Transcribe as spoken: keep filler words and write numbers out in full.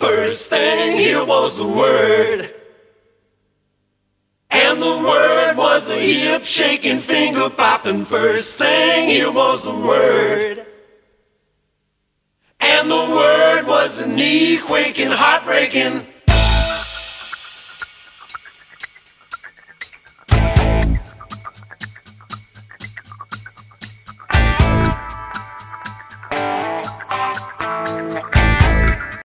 First thing here was the word, and the word was a hip shaking, finger popping. First thing here was the word, and the word was a knee quaking, heartbreaking.